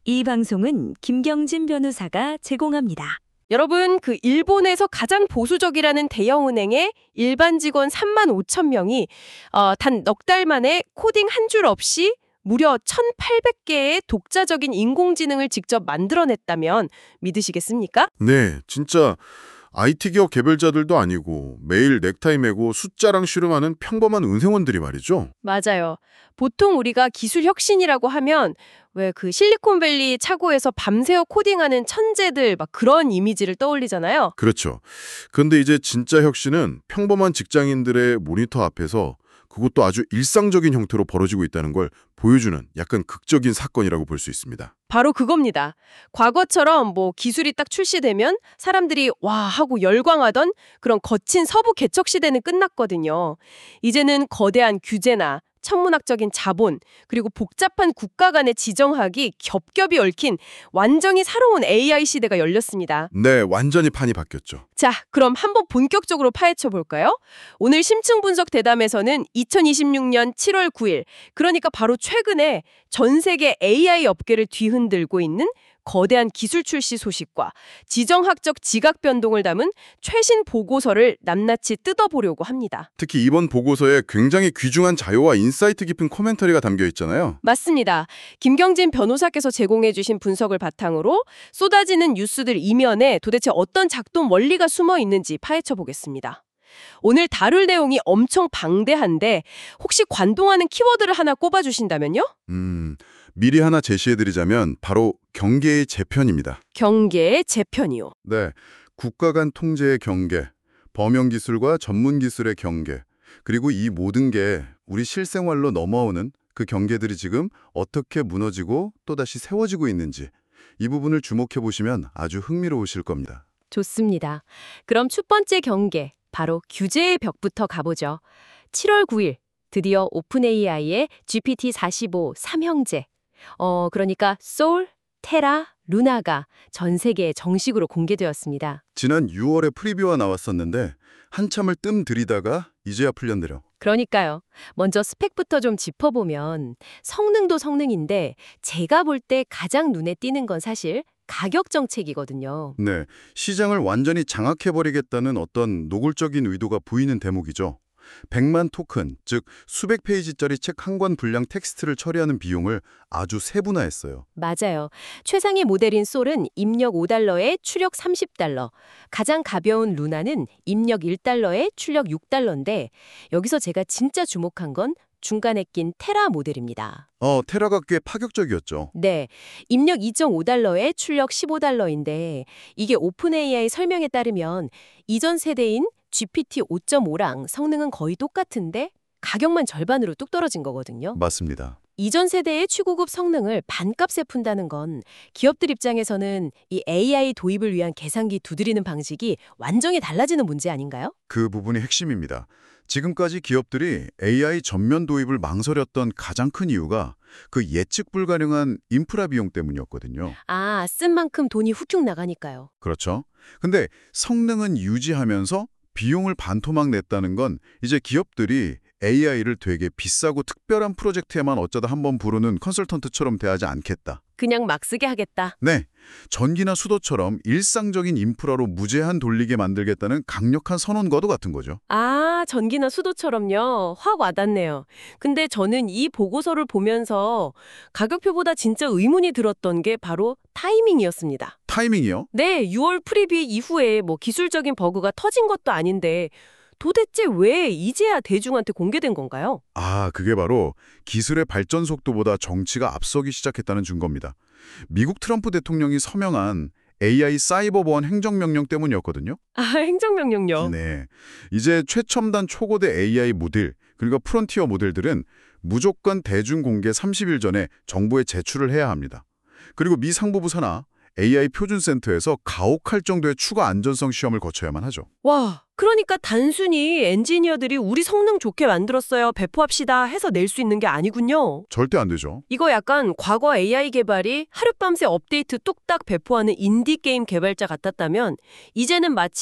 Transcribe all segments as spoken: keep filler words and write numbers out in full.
이 방송은 김경진 변호사가 제공합니다. 여러분, 그 일본에서 가장 보수적이라는 대형은행의 일반 직원 삼만 오천 명이 어, 단 넉 달 만에 코딩 한 줄 없이 무려 천팔백 개의 독자적인 인공지능을 직접 만들어냈다면 믿으시겠습니까? 네, 진짜 아이티 기업 개별자들도 아니고 매일 넥타이 매고 숫자랑 씨름하는 평범한 은행원들이 말이죠. 맞아요. 보통 우리가 기술 혁신이라고 하면 왜 그 실리콘밸리 차고에서 밤새워 코딩하는 천재들 막 그런 이미지를 떠올리잖아요. 그렇죠. 그런데 이제 진짜 혁신은 평범한 직장인들의 모니터 앞에서 그것도 아주 일상적인 형태로 벌어지고 있다는 걸 보여주는 약간 극적인 사건이라고 볼 수 있습니다. 바로 그겁니다. 과거처럼 뭐 기술이 딱 출시되면 사람들이 와 하고 열광하던 그런 거친 서부 개척 시대는 끝났거든요. 이제는 거대한 규제나 천문학적인 자본, 그리고 복잡한 국가 간의 지정학이 겹겹이 얽힌 완전히 새로운 에이아이 시대가 열렸습니다. 네, 완전히 판이 바뀌었죠. 자, 그럼 한번 본격적으로 파헤쳐 볼까요? 오늘 심층 분석 대담에서는 이천이십육 년 칠월 구일, 그러니까 바로 최근에 전 세계 에이아이 업계를 뒤흔들고 있는 거대한 기술 출시 소식과 지정학적 지각 변동을 담은 최신 보고서를 낱낱이 뜯어보려고 합니다. 특히 이번 보고서에 굉장히 귀중한 자료와 인사이트 깊은 코멘터리가 담겨 있잖아요. 맞습니다. 김경진 변호사께서 제공해 주신 분석을 바탕으로 쏟아지는 뉴스들 이면에 도대체 어떤 작동 원리가 숨어 있는지 파헤쳐 보겠습니다. 오늘 다룰 내용이 엄청 방대한데 혹시 관동하는 키워드를 하나 꼽아주신다면요? 음, 미리 하나 제시해드리자면 바로 경계의 재편입니다. 경계의 재편이요. 네, 국가 간 통제의 경계, 범용 기술과 전문 기술의 경계, 그리고 이 모든 게 우리 실생활로 넘어오는 그 경계들이 지금 어떻게 무너지고 또다시 세워지고 있는지 이 부분을 주목해 보시면 아주 흥미로우실 겁니다. 좋습니다. 그럼 첫 번째 경계, 바로 규제의 벽부터 가보죠. 칠월 구일, 드디어 오픈에이아이의 지피티 사십오 삼형제, 어 그러니까 소울, 테라, 루나가 전 세계에 정식으로 공개되었습니다. 지난 유월에 프리뷰가 나왔었는데 한참을 뜸 들이다가 이제야 풀렸네요. 그러니까요. 먼저 스펙부터 좀 짚어보면 성능도 성능인데 제가 볼 때 가장 눈에 띄는 건 사실 가격 정책이거든요. 네, 시장을 완전히 장악해버리겠다는 어떤 노골적인 의도가 보이는 대목이죠. 백만 토큰, 즉 수백 페이지짜리 책 한 권 분량 텍스트를 처리하는 비용을 아주 세분화했어요. 맞아요. 최상위 모델인 솔은 입력 오 달러에 출력 삼십 달러, 가장 가벼운 루나는 입력 일 달러에 출력 육 달러인데 여기서 제가 진짜 주목한 건 중간에 낀 테라 모델입니다. 어, 테라가 꽤 파격적이었죠. 네, 입력 이 점 오 달러에 출력 십오 달러인데 이게 오픈에이아이 설명에 따르면 이전 세대인 지피티 오 점 오랑 성능은 거의 똑같은데 가격만 절반으로 뚝 떨어진 거거든요. 맞습니다. 이전 세대의 최고급 성능을 반값에 푼다는 건 기업들 입장에서는 이 에이아이 도입을 위한 계산기 두드리는 방식이 완전히 달라지는 문제 아닌가요? 그 부분이 핵심입니다. 지금까지 기업들이 에이아이 전면 도입을 망설였던 가장 큰 이유가 그 예측 불가능한 인프라 비용 때문이었거든요. 아, 쓴 만큼 돈이 훅훅 나가니까요. 그렇죠. 근데 성능은 유지하면서 비용을 반토막 냈다는 건 이제 기업들이 에이아이를 되게 비싸고 특별한 프로젝트에만 어쩌다 한번 부르는 컨설턴트처럼 대하지 않겠다. 그냥 막 쓰게 하겠다. 네, 전기나 수도처럼 일상적인 인프라로 무제한 돌리게 만들겠다는 강력한 선언과도 같은 거죠. 아, 전기나 수도처럼요. 확 와닿네요. 근데 저는 이 보고서를 보면서 가격표보다 진짜 의문이 들었던 게 바로 타이밍이었습니다. 타이밍이요? 네, 유월 프리뷰 이후에 뭐 기술적인 버그가 터진 것도 아닌데 도대체 왜 이제야 대중한테 공개된 건가요? 아, 그게 바로 기술의 발전 속도보다 정치가 앞서기 시작했다는 증거입니다. 미국 트럼프 대통령이 서명한 에이아이 사이버 보안 행정명령 때문이었거든요. 아, 행정명령요? 네, 이제 최첨단 초고대 에이아이 모델, 그리고 프론티어 모델들은 무조건 대중 공개 삼십 일 전에 정부에 제출을 해야 합니다. 그리고 미 상부부 산하 에이아이 표준센터에서 가혹할 정도의 추가 안전성 시험을 거쳐야만 하죠. 와, 그러니까 단순히 엔지니어들이 우리 성능 좋게 만들었어요, 배포합시다 해서 낼 수 있는 게 아니군요. 절대 안 되죠. 이거 약간 과거 에이아이 개발이 하룻밤새 업데이트 뚝딱 배포하는 인디게임 개발자 같았다면 이제는 마치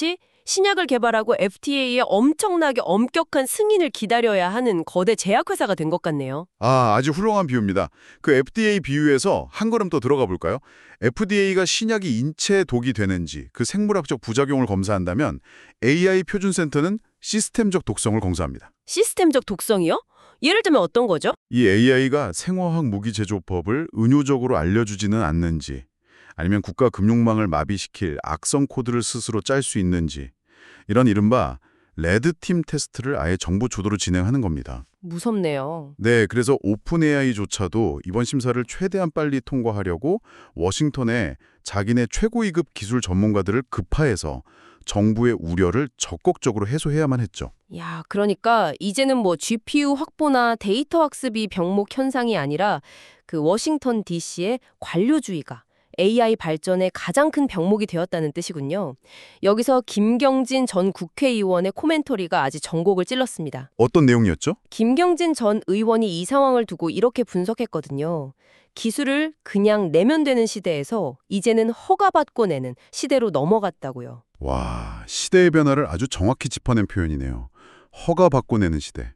신약을 개발하고 에프디에이의 엄청나게 엄격한 승인을 기다려야 하는 거대 제약회사가 된 것 같네요. 아, 아주 훌륭한 비유입니다. 그 에프디에이 비유에서 한 걸음 더 들어가 볼까요? 에프디에이가 신약이 인체에 독이 되는지 그 생물학적 부작용을 검사한다면 에이아이 표준센터는 시스템적 독성을 검사합니다. 시스템적 독성이요? 예를 들면 어떤 거죠? 이 에이아이가 생화학 무기 제조법을 은유적으로 알려주지는 않는지, 아니면 국가 금융망을 마비시킬 악성 코드를 스스로 짤 수 있는지, 이런 이른바 레드팀 테스트를 아예 정보 주도로 진행하는 겁니다. 무섭네요. 네, 그래서 오픈에이아이조차도 이번 심사를 최대한 빨리 통과하려고 워싱턴에 자기네 최고 위급 기술 전문가들을 급파해서 정부의 우려를 적극적으로 해소해야만 했죠. 야, 그러니까 이제는 뭐 지피유 확보나 데이터 학습이 병목 현상이 아니라 그 워싱턴 디씨의 관료주의가 에이아이 발전의 가장 큰 병목이 되었다는 뜻이군요. 여기서 김경진 전 국회의원의 코멘터리가 아주 전곡을 찔렀습니다. 어떤 내용이었죠? 김경진 전 의원이 이 상황을 두고 이렇게 분석했거든요. 기술을 그냥 내면 되는 시대에서 이제는 허가받고 내는 시대로 넘어갔다고요. 와, 시대의 변화를 아주 정확히 짚어낸 표현이네요. 허가받고 내는 시대.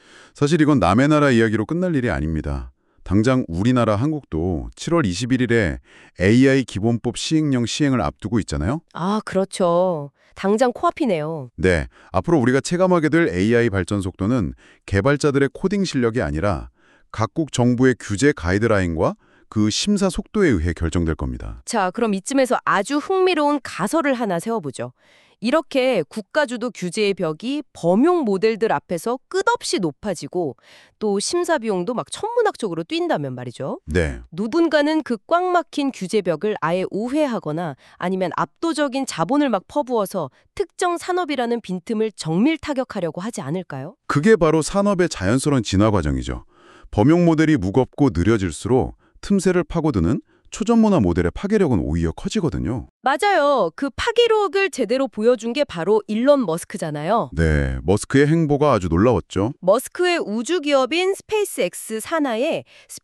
사실 이건 남의 나라 이야기로 끝날 일이 아닙니다. 당장 우리나라 한국도 칠월 이십일일에 에이아이 기본법 시행령 시행을 앞두고 있잖아요. 아, 그렇죠. 당장 코앞이네요. 네, 앞으로 우리가 체감하게 될 에이아이 발전 속도는 개발자들의 코딩 실력이 아니라 각국 정부의 규제 가이드라인과 그 심사 속도에 의해 결정될 겁니다. 자, 그럼 이쯤에서 아주 흥미로운 가설을 하나 세워보죠. 이렇게 국가주도 규제의 벽이 범용 모델들 앞에서 끝없이 높아지고 또 심사 비용도 막 천문학적으로 뛴다면 말이죠. 네, 누군가는 그 꽉 막힌 규제벽을 아예 우회하거나 아니면 압도적인 자본을 막 퍼부어서 특정 산업이라는 빈틈을 정밀 타격하려고 하지 않을까요? 그게 바로 산업의 자연스러운 진화 과정이죠. 범용 모델이 무겁고 느려질수록 틈새를 파고드는 초전문화 모델의 파괴력은 오히려 커지거든요. 맞아요. 그 파괴력을 제대로 보여준 게 바로 일론 머스크잖아요. 네, 머스크의 행보가 아주 놀라웠죠. 머스크의 우주 기업인 스페이스X 산하의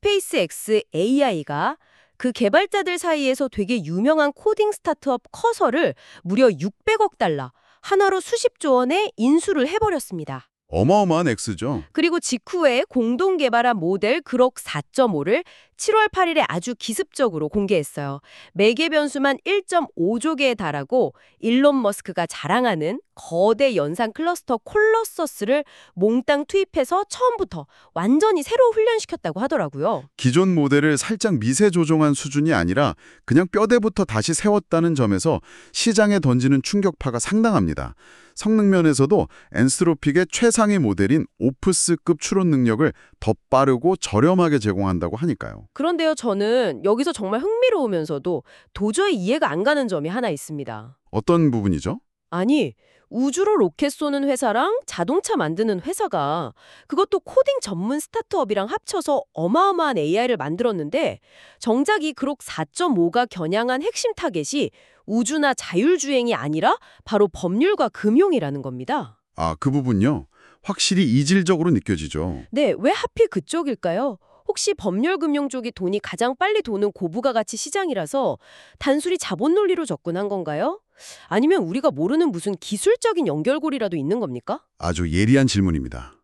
스페이스X 에이아이가 그 개발자들 사이에서 되게 유명한 코딩 스타트업 커서를 무려 육백억 달러, 한화로 수십조 원에 인수를 해버렸습니다. 어마어마한 액수죠. 그리고 직후에 공동 개발한 모델 그록 사 점 오를 칠월 팔일에 아주 기습적으로 공개했어요. 매개 변수만 일 점 오조 개에 달하고 일론 머스크가 자랑하는 거대 연산 클러스터 콜로서스를 몽땅 투입해서 처음부터 완전히 새로 훈련시켰다고 하더라고요. 기존 모델을 살짝 미세 조정한 수준이 아니라 그냥 뼈대부터 다시 세웠다는 점에서 시장에 던지는 충격파가 상당합니다. 성능 면에서도 엔스로픽의 최상위 모델인 오프스급 추론 능력을 더 빠르고 저렴하게 제공한다고 하니까요. 그런데요, 저는 여기서 정말 흥미로우면서도 도저히 이해가 안 가는 점이 하나 있습니다. 어떤 부분이죠? 아니, 우주로 로켓 쏘는 회사랑 자동차 만드는 회사가 그것도 코딩 전문 스타트업이랑 합쳐서 어마어마한 에이아이를 만들었는데 정작 이 그록 사 점 오가 겨냥한 핵심 타겟이 우주나 자율주행이 아니라 바로 법률과 금융이라는 겁니다. 아, 그 부분요. 확실히 이질적으로 느껴지죠. 네, 왜 하필 그쪽일까요? 혹시 법률 금융 쪽이 돈이 가장 빨리 도는 고부가 가치 시장이라서 단순히 자본 논리로 접근한 건가요? 아니면 우리가 모르는 무슨 기술적인 연결고리라도 있는 겁니까? 아주 예리한 질문입니다.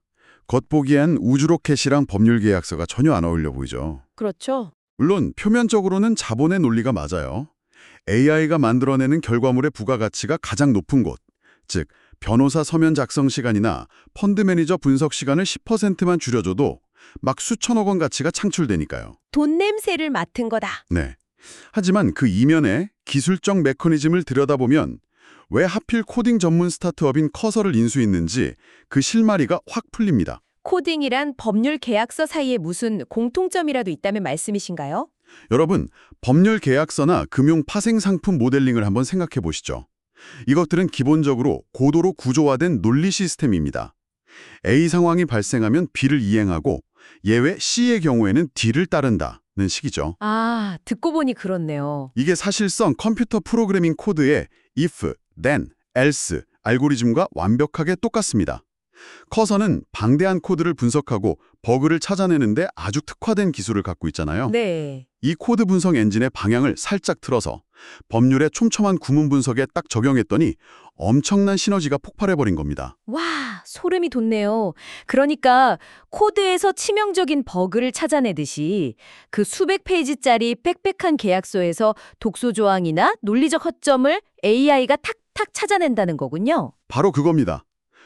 겉보기엔 우주로켓이랑 법률 계약서가 전혀 안 어울려 보이죠. 그렇죠. 물론 표면적으로는 자본의 논리가 맞아요. 에이아이가 만들어내는 결과물의 부가가치가 가장 높은 곳, 즉 변호사 서면 작성 시간이나 펀드 매니저 분석 시간을 십 퍼센트만 줄여줘도 막 수천억 원 가치가 창출되니까요. 돈 냄새를 맡은 거다. 네. 하지만 그 이면에 기술적 메커니즘을 들여다보면 왜 하필 코딩 전문 스타트업인 커서를 인수했는지 그 실마리가 확 풀립니다. 코딩이란 법률 계약서 사이에 무슨 공통점이라도 있다면 말씀이신가요? 여러분, 법률 계약서나 금융 파생 상품 모델링을 한번 생각해 보시죠. 이것들은 기본적으로 고도로 구조화된 논리 시스템입니다. A 상황이 발생하면 B를 이행하고 예외 C의 경우에는 D를 따른다는 식이죠. 아, 듣고 보니 그렇네요. 이게 사실상 컴퓨터 프로그래밍 코드의 if, then, else 알고리즘과 완벽하게 똑같습니다. 커서는 방대한 코드를 분석하고 버그를 찾아내는데 아주 특화된 기술을 갖고 있잖아요. 네. 이 코드 분석 엔진의 방향을 살짝 틀어서 법률의 촘촘한 구문 분석에 딱 적용했더니 엄청난 시너지가 폭발해버린 겁니다. 와, 소름이 돋네요. 그러니까 코드에서 치명적인 버그를 찾아내듯이 그 수백 페이지짜리 빽빽한 계약서에서 독소 조항이나 논리적 허점을 에이아이가 탁탁 찾아낸다는 거군요. 바로 그겁니다.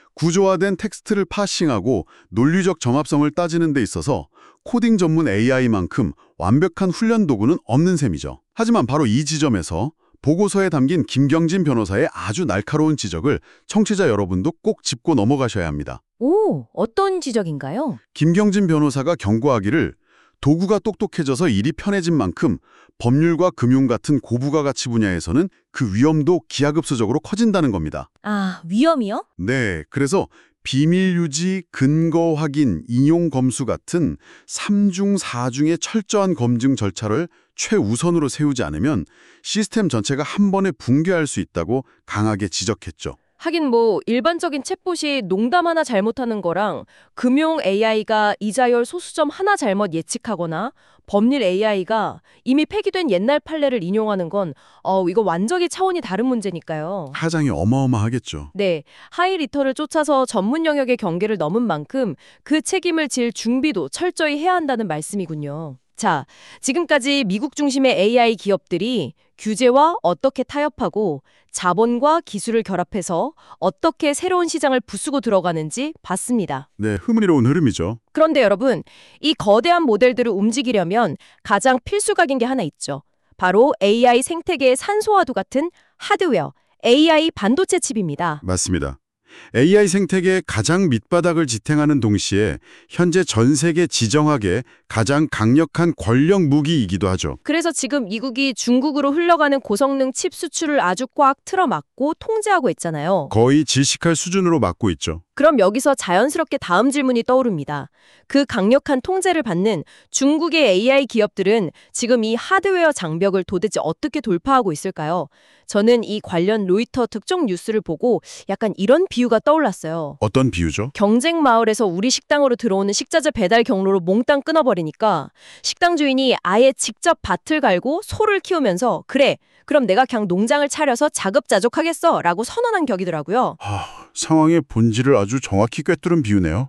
구조화된 텍스트를 파싱하고 논리적 정합성을 따지는 데 있어서 코딩 전문 에이아이만큼 완벽한 훈련 도구는 없는 셈이죠. 하지만 바로 이 지점에서 보고서에 담긴 김경진 변호사의 아주 날카로운 지적을 청취자 여러분도 꼭 짚고 넘어가셔야 합니다. 오, 어떤 지적인가요? 김경진 변호사가 경고하기를 도구가 똑똑해져서 일이 편해진 만큼 법률과 금융 같은 고부가 가치 분야에서는 그 위험도 기하급수적으로 커진다는 겁니다. 아, 위험이요? 네, 그래서 비밀 유지, 근거 확인, 인용 검수 같은 삼중, 사중의 철저한 검증 절차를 최우선으로 세우지 않으면 시스템 전체가 한 번에 붕괴할 수 있다고 강하게 지적했죠. 하긴 뭐 일반적인 챗봇이 농담 하나 잘못하는 거랑 금융 에이아이가 이자율 소수점 하나 잘못 예측하거나 법률 에이아이가 이미 폐기된 옛날 판례를 인용하는 건 어, 이거 완전히 차원이 다른 문제니까요. 하장이 어마어마하겠죠. 네, 하이리터를 쫓아서 전문 영역의 경계를 넘은 만큼 그 책임을 질 준비도 철저히 해야 한다는 말씀이군요. 자, 지금까지 미국 중심의 에이아이 기업들이 규제와 어떻게 타협하고 자본과 기술을 결합해서 어떻게 새로운 시장을 부수고 들어가는지 봤습니다. 네, 흥미로운 흐름이죠. 그런데 여러분, 이 거대한 모델들을 움직이려면 가장 필수각인 게 하나 있죠. 바로 에이아이 생태계의 산소와도 같은 하드웨어, 에이아이 반도체 칩입니다. 맞습니다. 에이아이 생태계의 가장 밑바닥을 지탱하는 동시에 현재 전 세계 지정학의 가장 강력한 권력 무기이기도 하죠. 그래서 지금 미국이 중국으로 흘러가는 고성능 칩 수출을 아주 꽉 틀어막고 통제하고 있잖아요. 거의 질식할 수준으로 막고 있죠. 그럼 여기서 자연스럽게 다음 질문이 떠오릅니다. 그 강력한 통제를 받는 중국의 에이아이 기업들은 지금 이 하드웨어 장벽을 도대체 어떻게 돌파하고 있을까요? 저는 이 관련 로이터 특종 뉴스를 보고 약간 이런 비유가 떠올랐어요. 어떤 비유죠? 경쟁 마을에서 우리 식당으로 들어오는 식자재 배달 경로로 몽땅 끊어버리니까 식당 주인이 아예 직접 밭을 갈고 소를 키우면서 그래, 그럼 내가 그냥 농장을 차려서 자급자족하겠어 라고 선언한 격이더라고요. 하, 상황의 본질을 아주 정확히 꿰뚫은 비유네요.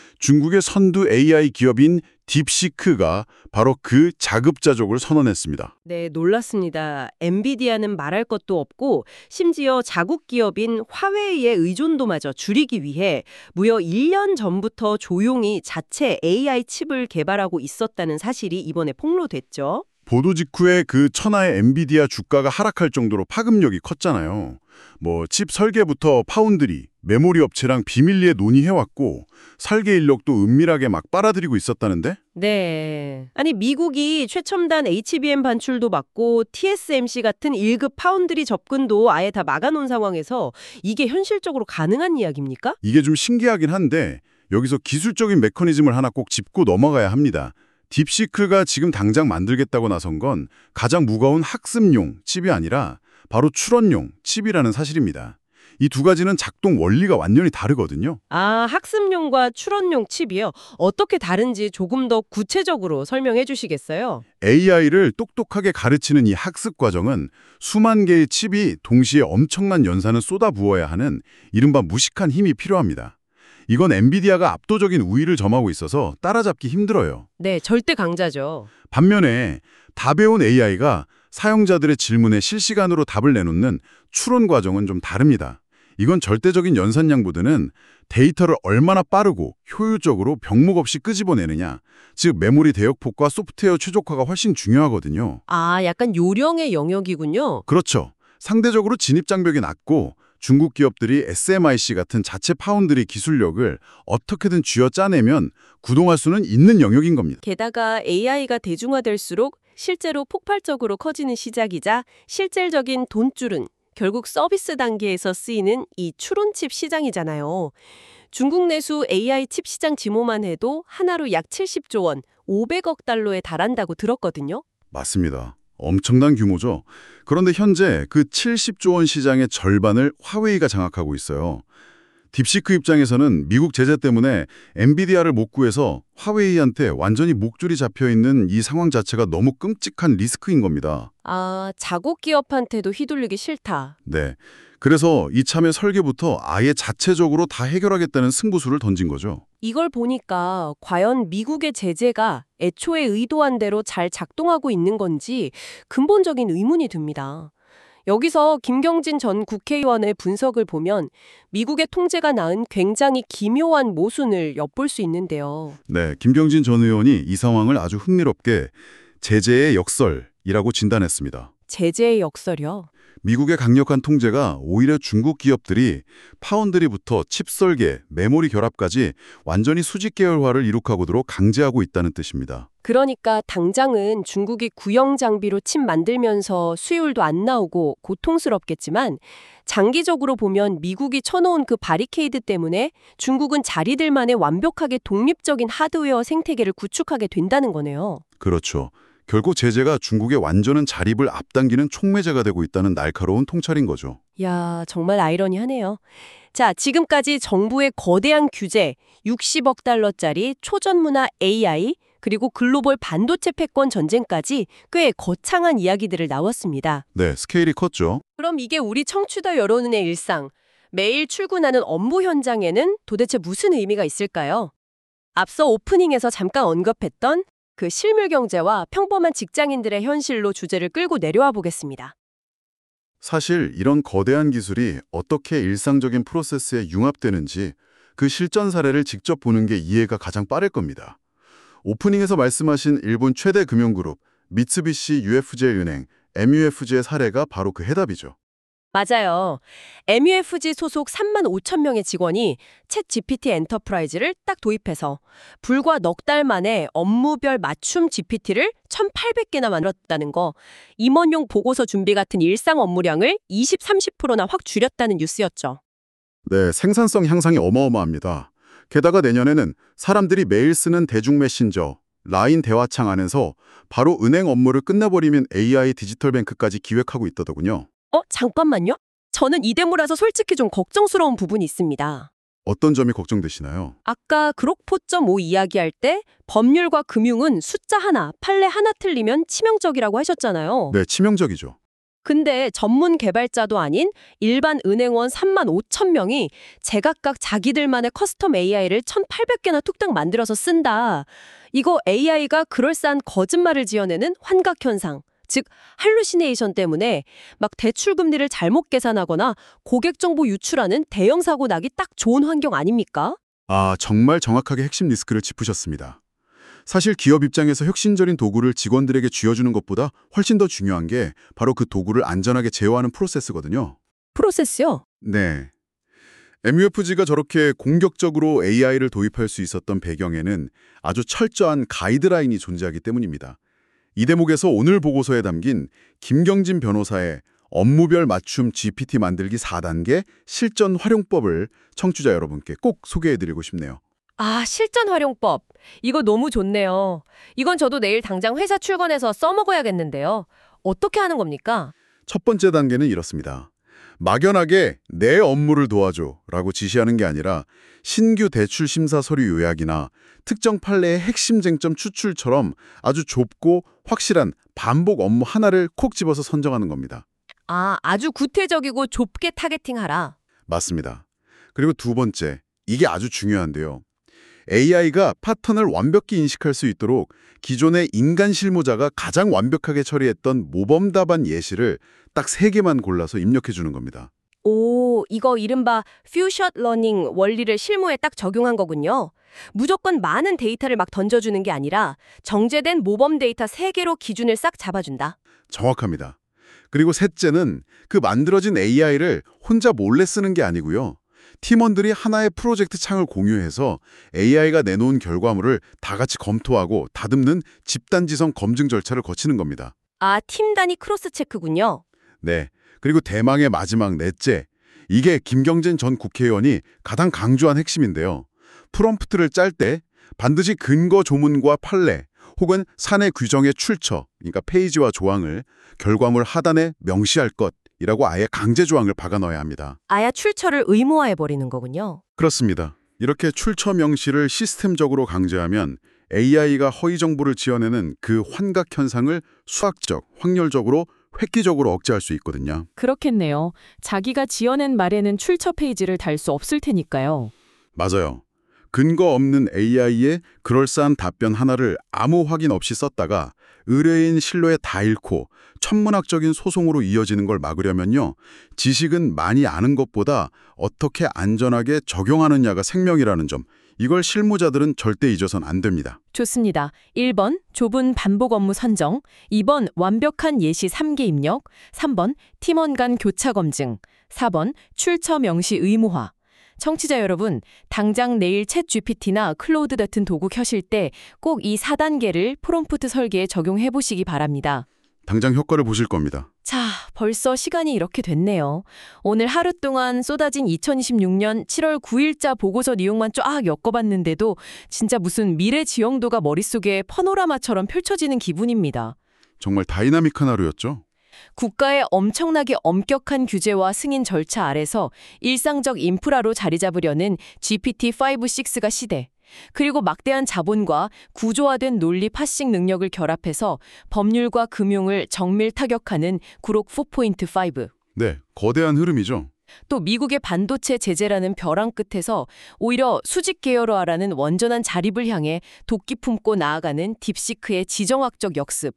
중국의 선두 에이아이 기업인 딥시크가 바로 그 자급자족을 선언했습니다. 네, 놀랐습니다. 엔비디아는 말할 것도 없고 심지어 자국 기업인 화웨이의 의존도마저 줄이기 위해 무려 일 년 전부터 조용히 자체 에이아이 칩을 개발하고 있었다는 사실이 이번에 폭로됐죠. 보도 직후에 그 천하의 엔비디아 주가가 하락할 정도로 파급력이 컸잖아요. 뭐 칩 설계부터 파운드리, 메모리 업체랑 비밀리에 논의해왔고 설계 인력도 은밀하게 막 빨아들이고 있었다는데? 네. 아니 미국이 최첨단 에이치비엠 반출도 막고 티에스엠씨 같은 일 급 파운드리 접근도 아예 다 막아놓은 상황에서 이게 현실적으로 가능한 이야기입니까? 이게 좀 신기하긴 한데 여기서 기술적인 메커니즘을 하나 꼭 짚고 넘어가야 합니다. 딥시크가 지금 당장 만들겠다고 나선 건 가장 무거운 학습용 칩이 아니라 바로 추론용 칩이라는 사실입니다. 이 두 가지는 작동 원리가 완전히 다르거든요. 아, 학습용과 추론용 칩이요. 어떻게 다른지 조금 더 구체적으로 설명해 주시겠어요? 에이아이를 똑똑하게 가르치는 이 학습 과정은 수만 개의 칩이 동시에 엄청난 연산을 쏟아부어야 하는 이른바 무식한 힘이 필요합니다. 이건 엔비디아가 압도적인 우위를 점하고 있어서 따라잡기 힘들어요. 네, 절대 강자죠. 반면에 다 배운 에이아이가 사용자들의 질문에 실시간으로 답을 내놓는 추론 과정은 좀 다릅니다. 이건 절대적인 연산량보다는 데이터를 얼마나 빠르고 효율적으로 병목 없이 끄집어내느냐, 즉 메모리 대역폭과 소프트웨어 최적화가 훨씬 중요하거든요. 아, 약간 요령의 영역이군요. 그렇죠. 상대적으로 진입장벽이 낮고 중국 기업들이 에스엠아이씨 같은 자체 파운드리 기술력을 어떻게든 쥐어짜내면 구동할 수는 있는 영역인 겁니다. 게다가 에이아이가 대중화될수록 실제로 폭발적으로 커지는 시작이자 실질적인 돈줄은 결국 서비스 단계에서 쓰이는 이 추론칩 시장이잖아요. 중국 내수 에이아이 칩 시장 규모만 해도 하나로 약 칠십조 원, 오백억 달러에 달한다고 들었거든요. 맞습니다. 엄청난 규모죠. 그런데 현재 그 칠십조 원 시장의 절반을 화웨이가 장악하고 있어요. 딥시크 입장에서는 미국 제재 때문에 엔비디아를 못 구해서 화웨이한테 완전히 목줄이 잡혀있는 이 상황 자체가 너무 끔찍한 리스크인 겁니다. 아, 자국 기업한테도 휘둘리기 싫다. 네. 그래서 이참에 설계부터 아예 자체적으로 다 해결하겠다는 승부수를 던진 거죠. 이걸 보니까 과연 미국의 제재가 애초에 의도한 대로 잘 작동하고 있는 건지 근본적인 의문이 듭니다. 여기서 김경진 전 국회의원의 분석을 보면 미국의 통제가 낳은 굉장히 기묘한 모순을 엿볼 수 있는데요. 네, 김경진 전 의원이 이 상황을 아주 흥미롭게 제재의 역설이라고 진단했습니다. 제재의 역설이요? 미국의 강력한 통제가 오히려 중국 기업들이 파운드리부터 칩 설계, 메모리 결합까지 완전히 수직 계열화를 이룩하고도록 강제하고 있다는 뜻입니다. 그러니까 당장은 중국이 구형 장비로 칩 만들면서 수율도 안 나오고 고통스럽겠지만 장기적으로 보면 미국이 쳐놓은 그 바리케이드 때문에 중국은 자리들만의 완벽하게 독립적인 하드웨어 생태계를 구축하게 된다는 거네요. 그렇죠. 결국 제재가 중국의 완전한 자립을 앞당기는 촉매제가 되고 있다는 날카로운 통찰인 거죠. 야, 정말 아이러니하네요. 자, 지금까지 정부의 거대한 규제, 육십억 달러짜리 초전문화 에이아이, 그리고 글로벌 반도체 패권 전쟁까지 꽤 거창한 이야기들을 나왔습니다. 네, 스케일이 컸죠. 그럼 이게 우리 청취자 여러분의 일상, 매일 출근하는 업무 현장에는 도대체 무슨 의미가 있을까요? 앞서 오프닝에서 잠깐 언급했던 그 실물 경제와 평범한 직장인들의 현실로 주제를 끌고 내려와 보겠습니다. 사실 이런 거대한 기술이 어떻게 일상적인 프로세스에 융합되는지 그 실전 사례를 직접 보는 게 이해가 가장 빠를 겁니다. 오프닝에서 말씀하신 일본 최대 금융그룹 미쓰비시 유에프제이은행, 엠유에프지의 사례가 바로 그 해답이죠. 맞아요. 엠유에프지 소속 삼만 오천 명의 직원이 챗 지피티 엔터프라이즈를 딱 도입해서 불과 넉 달 만에 업무별 맞춤 지피티를 천팔백 개나 만들었다는 거, 임원용 보고서 준비 같은 일상 업무량을 이십, 삼십 퍼센트나 확 줄였다는 뉴스였죠. 네, 생산성 향상이 어마어마합니다. 게다가 내년에는 사람들이 매일 쓰는 대중 메신저, 라인 대화창 안에서 바로 은행 업무를 끝내버리면 에이아이 디지털 뱅크까지 기획하고 있더더군요. 어, 잠깐만요. 저는 이 데모라서 솔직히 좀 걱정스러운 부분이 있습니다. 어떤 점이 걱정되시나요? 아까 그록 사 점 오 이야기할 때 법률과 금융은 숫자 하나, 판례 하나 틀리면 치명적이라고 하셨잖아요. 네, 치명적이죠. 근데 전문 개발자도 아닌 일반 은행원 삼만 오천 명이 제각각 자기들만의 커스텀 에이아이를 천팔백 개나 뚝딱 만들어서 쓴다. 이거 에이아이가 그럴싸한 거짓말을 지어내는 환각현상, 즉 할루시네이션 때문에 막 대출 금리를 잘못 계산하거나 고객 정보 유출하는 대형 사고 나기 딱 좋은 환경 아닙니까? 아, 정말 정확하게 핵심 리스크를 짚으셨습니다. 사실 기업 입장에서 혁신적인 도구를 직원들에게 쥐어주는 것보다 훨씬 더 중요한 게 바로 그 도구를 안전하게 제어하는 프로세스거든요. 프로세스요? 네. 엠유에프지가 저렇게 공격적으로 에이아이를 도입할 수 있었던 배경에는 아주 철저한 가이드라인이 존재하기 때문입니다. 이 대목에서 오늘 보고서에 담긴 김경진 변호사의 업무별 맞춤 지피티 만들기 사 단계 실전 활용법을 청취자 여러분께 꼭 소개해드리고 싶네요. 아, 실전 활용법. 이거 너무 좋네요. 이건 저도 내일 당장 회사 출근해서 써먹어야겠는데요. 어떻게 하는 겁니까? 첫 번째 단계는 이렇습니다. 막연하게 내 업무를 도와줘 라고 지시하는 게 아니라 신규 대출 심사 서류 요약이나 특정 판례의 핵심 쟁점 추출처럼 아주 좁고 확실한 반복 업무 하나를 콕 집어서 선정하는 겁니다. 아, 아주 구체적이고 좁게 타겟팅하라. 맞습니다. 그리고 두 번째, 이게 아주 중요한데요. 에이아이가 패턴을 완벽히 인식할 수 있도록 기존의 인간 실무자가 가장 완벽하게 처리했던 모범 답안 예시를 딱 세 개만 골라서 입력해 주는 겁니다. 오, 이거 이른바 퓨샷 러닝 원리를 실무에 딱 적용한 거군요. 무조건 많은 데이터를 막 던져주는 게 아니라 정제된 모범 데이터 세 개로 기준을 싹 잡아준다. 정확합니다. 그리고 셋째는 그 만들어진 에이아이를 혼자 몰래 쓰는 게 아니고요. 팀원들이 하나의 프로젝트 창을 공유해서 에이아이가 내놓은 결과물을 다 같이 검토하고 다듬는 집단지성 검증 절차를 거치는 겁니다. 아, 팀 단위 크로스 체크군요. 네. 그리고 대망의 마지막 넷째. 이게 김경진 전 국회의원이 가장 강조한 핵심인데요. 프롬프트를 짤 때 반드시 근거 조문과 판례 혹은 사내 규정의 출처, 그러니까 페이지와 조항을 결과물 하단에 명시할 것. 이라고 아예 강제 조항을 박아 넣어야 합니다. 아야 출처를 의무화해버리는 거군요. 그렇습니다. 이렇게 출처 명시를 시스템적으로 강제하면 에이아이가 허위 정보를 지어내는 그 환각 현상을 수학적, 확률적으로 획기적으로 억제할 수 있거든요. 그렇겠네요. 자기가 지어낸 말에는 출처 페이지를 달 수 없을 테니까요. 맞아요. 근거 없는 에이아이의 그럴싸한 답변 하나를 아무 확인 없이 썼다가 의뢰인 신뢰에 다 잃고 천문학적인 소송으로 이어지는 걸 막으려면요. 지식은 많이 아는 것보다 어떻게 안전하게 적용하느냐가 생명이라는 점, 이걸 실무자들은 절대 잊어선 안 됩니다. 좋습니다. 일 번 좁은 반복 업무 선정, 이 번 완벽한 예시 삼 개 입력, 삼 번 팀원 간 교차 검증, 사 번 출처 명시 의무화. 청취자 여러분, 당장 내일 챗 지피티나 클로우드 같은 도구 켜실 때 꼭 이 사 단계를 프롬프트 설계에 적용해 보시기 바랍니다. 당장 효과를 보실 겁니다. 자, 벌써 시간이 이렇게 됐네요. 오늘 하루 동안 쏟아진 이천이십육 년 칠월 구일자 보고서 내용만 쫙 엮어봤는데도 진짜 무슨 미래 지형도가 머릿속에 파노라마처럼 펼쳐지는 기분입니다. 정말 다이나믹한 하루였죠? 국가의 엄청나게 엄격한 규제와 승인 절차 아래서 일상적 인프라로 자리 잡으려는 지피티 오, 육가 시대. 그리고 막대한 자본과 구조화된 논리 파싱 능력을 결합해서 법률과 금융을 정밀 타격하는 구록 사 포인트 오. 네, 거대한 흐름이죠. 또 미국의 반도체 제재라는 벼랑 끝에서 오히려 수직 계열화라는 원전한 자립을 향해 도끼 품고 나아가는 딥시크의 지정학적 역습.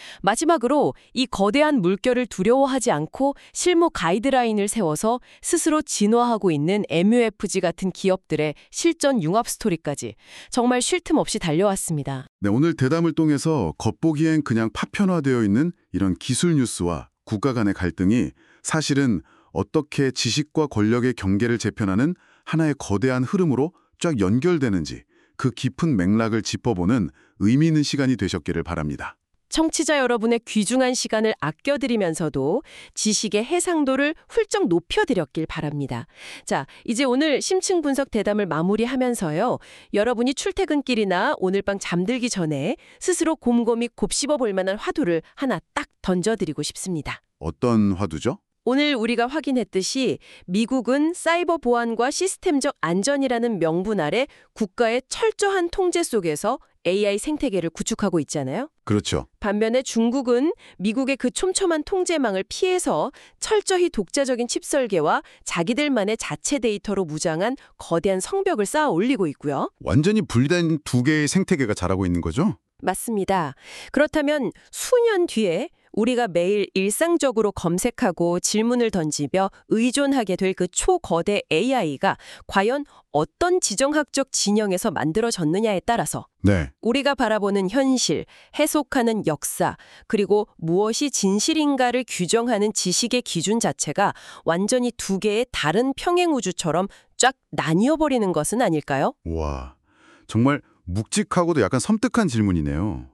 마지막으로 이 거대한 물결을 두려워하지 않고 실무 가이드라인을 세워서 스스로 진화하고 있는 엠유에프지 같은 기업들의 실전 융합 스토리까지 정말 쉴 틈 없이 달려왔습니다. 네, 오늘 대담을 통해서 겉보기엔 그냥 파편화되어 있는 이런 기술 뉴스와 국가 간의 갈등이 사실은 어떻게 지식과 권력의 경계를 재편하는 하나의 거대한 흐름으로 쫙 연결되는지 그 깊은 맥락을 짚어보는 의미 있는 시간이 되셨기를 바랍니다. 청취자 여러분의 귀중한 시간을 아껴드리면서도 지식의 해상도를 훌쩍 높여드렸길 바랍니다. 자, 이제 오늘 심층 분석 대담을 마무리하면서요. 여러분이 출퇴근길이나 오늘 밤 잠들기 전에 스스로 곰곰이 곱씹어 볼 만한 화두를 하나 딱 던져드리고 싶습니다. 어떤 화두죠? 오늘 우리가 확인했듯이 미국은 사이버 보안과 시스템적 안전이라는 명분 아래 국가의 철저한 통제 속에서 에이아이 생태계를 구축하고 있잖아요. 그렇죠. 반면에 중국은 미국의 그 촘촘한 통제망을 피해서 철저히 독자적인 칩 설계와 자기들만의 자체 데이터로 무장한 거대한 성벽을 쌓아 올리고 있고요. 완전히 분리된 두 개의 생태계가 자라고 있는 거죠? 맞습니다. 그렇다면 수년 뒤에 우리가 매일 일상적으로 검색하고 질문을 던지며 의존하게 될 그 초거대 에이아이가 과연 어떤 지정학적 진영에서 만들어졌느냐에 따라서 네. 우리가 바라보는 현실, 해석하는 역사, 그리고 무엇이 진실인가를 규정하는 지식의 기준 자체가 완전히 두 개의 다른 평행우주처럼 쫙 나뉘어버리는 것은 아닐까요? 와, 정말 묵직하고도 약간 섬뜩한 질문이네요.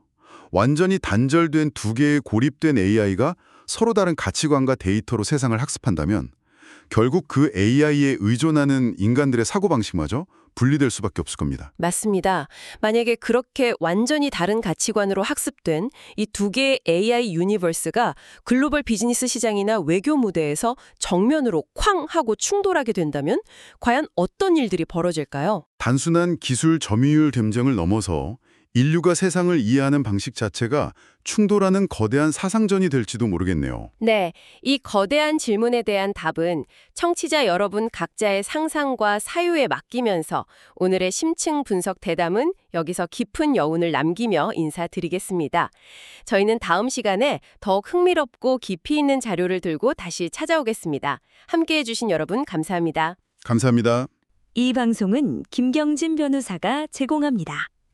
완전히 단절된 두 개의 고립된 에이아이가 서로 다른 가치관과 데이터로 세상을 학습한다면 결국 그 에이아이에 의존하는 인간들의 사고방식마저 분리될 수밖에 없을 겁니다. 맞습니다. 만약에 그렇게 완전히 다른 가치관으로 학습된 이 두 개의 에이아이 유니버스가 글로벌 비즈니스 시장이나 외교 무대에서 정면으로 쾅 하고 충돌하게 된다면 과연 어떤 일들이 벌어질까요? 단순한 기술 점유율 경쟁을 넘어서 인류가 세상을 이해하는 방식 자체가 충돌하는 거대한 사상전이 될지도 모르겠네요. 네, 이 거대한 질문에 대한 답은 청취자 여러분 각자의 상상과 사유에 맡기면서 오늘의 심층 분석 대담은 여기서 깊은 여운을 남기며 인사드리겠습니다. 저희는 다음 시간에 더욱 흥미롭고 깊이 있는 자료를 들고 다시 찾아오겠습니다. 함께해 주신 여러분 감사합니다. 감사합니다. 이 방송은 김경진 변호사가 제공합니다.